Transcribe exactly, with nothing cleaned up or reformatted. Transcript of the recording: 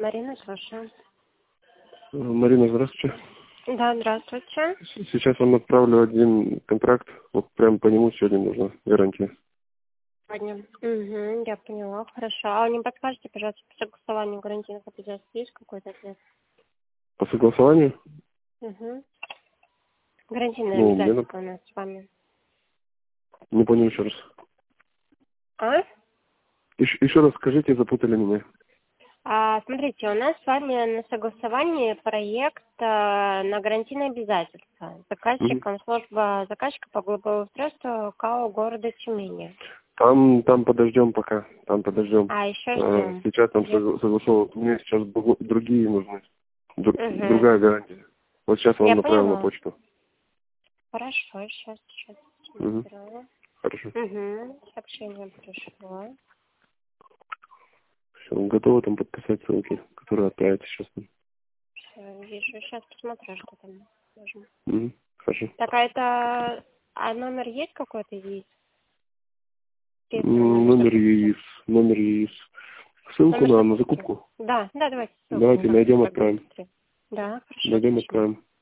Марина, слушаю. Марина, здравствуйте. Да, здравствуйте. Сейчас вам отправлю один контракт. Вот прям по нему сегодня нужна гарантия. Сегодня. Угу, я поняла. Хорошо. А вы не подскажете, пожалуйста, по согласованию гарантийных обязательств есть какой-то ответ? По согласованию? Угу. Гарантийные Ну, мне обязательства нап- у нас с вами. не понял еще раз. А? Еще, еще раз скажите, запутали меня. А, смотрите, у нас с вами на согласовании проект э, на гарантийные обязательства. Мгм. Заказчиком служба заказчика по благоустройству КАО города Тюмени. Там, там подождем пока. Там подождем. А, еще Э, ждем. Сейчас там Я... согла- согласован. Мне сейчас друг- другие нужны. Дру- Угу. другая гарантия. Вот сейчас вам Я направил на поняла. почту. Хорошо, сейчас, сейчас Мгм. смотрю. Хорошо. Угу. Сообщение пришло. Все, готовы там подписать ссылки, которые отправите сейчас. Всё, вижу. Сейчас посмотрю, что там нужно. Мгм. Хорошо. Так, а это... А номер есть какой-то есть? Есть М, номер Номер закупки? ЕИС. Номер ЕИС. Ссылку Номер на, на закупки? закупку. Да, да, давайте ссылку Давайте на найдем, закупку. отправим. Да, хорошо, Найдем, отлично. отправим.